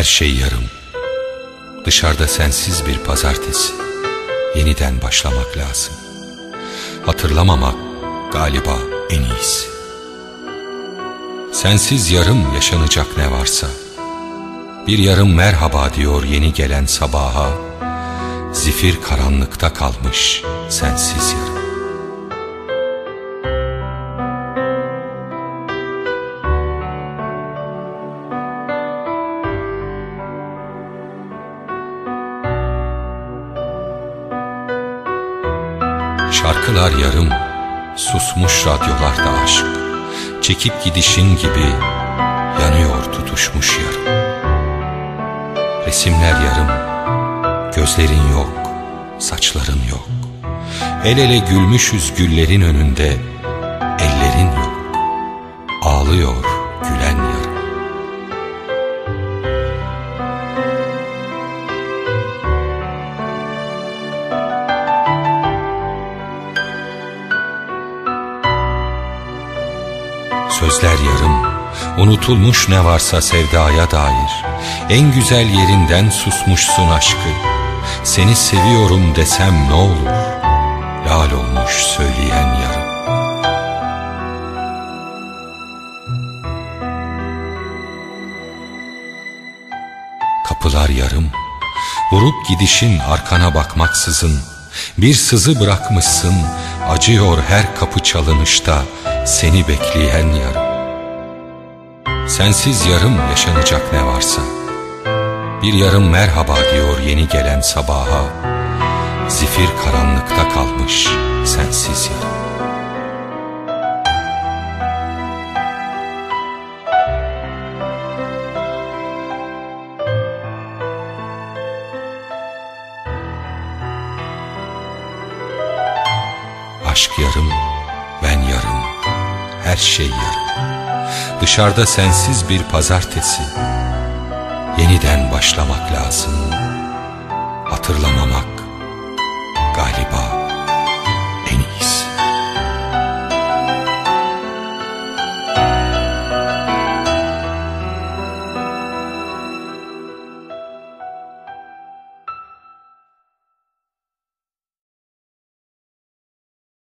Her şey yarım. Dışarıda sensiz bir pazartesi. Yeniden başlamak lazım. Hatırlamamak galiba en iyisi. Sensiz yarım yaşanacak ne varsa. Bir yarım merhaba diyor yeni gelen sabaha. Zifir karanlıkta kalmış sensiz yarım. Şarkılar yarım, susmuş radyolarda aşk. Çekip gidişin gibi yanıyor tutuşmuş yarım. Resimler yarım, gözlerin yok, saçların yok. El ele gülmüşüz güllerin önünde, ellerin yok. Ağlıyor gülen yarım. Sözler yarım, unutulmuş ne varsa sevdaya dair. En güzel yerinden susmuşsun aşkı. Seni seviyorum desem ne olur? Lal olmuş söyleyen yarım. Kapılar yarım, vurup gidişin arkana bakmaksızın. Bir sızı bırakmışsın, acıyor her kapı çalınışta. Seni bekleyen yarım. Sensiz yarım yaşanacak ne varsa. Bir yarım merhaba diyor yeni gelen sabaha. Zifir karanlıkta kalmış sensiz yarım. Aşk yarım, ben yarım. Her şey yarım. Dışarıda sensiz bir pazartesi. Yeniden başlamak lazım. Hatırlamamak galiba